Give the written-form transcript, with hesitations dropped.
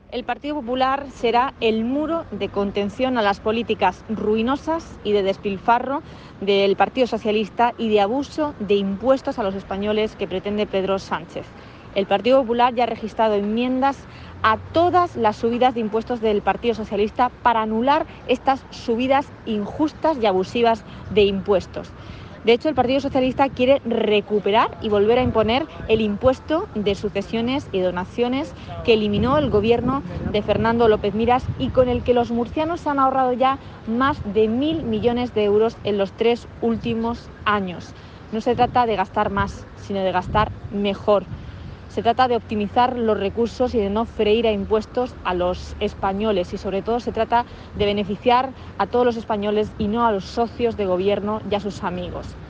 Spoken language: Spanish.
El Partido Popular será el muro de contención a las políticas ruinosas y de despilfarro del Partido Socialista y de abuso de impuestos a los españoles que pretende Pedro Sánchez. El Partido Popular ya ha registrado enmiendas a todas las subidas de impuestos del Partido Socialista para anular estas subidas injustas y abusivas de impuestos. De hecho, el Partido Socialista quiere recuperar y volver a imponer el impuesto de sucesiones y donaciones que eliminó el gobierno de Fernando López Miras y con el que los murcianos han ahorrado ya más de 1.000 millones de euros en los 3 últimos años. No se trata de gastar más, sino de gastar mejor. Se trata de optimizar los recursos y de no freír a impuestos a los españoles y sobre todo se trata de beneficiar a todos los españoles y no a los socios de gobierno y a sus amigos.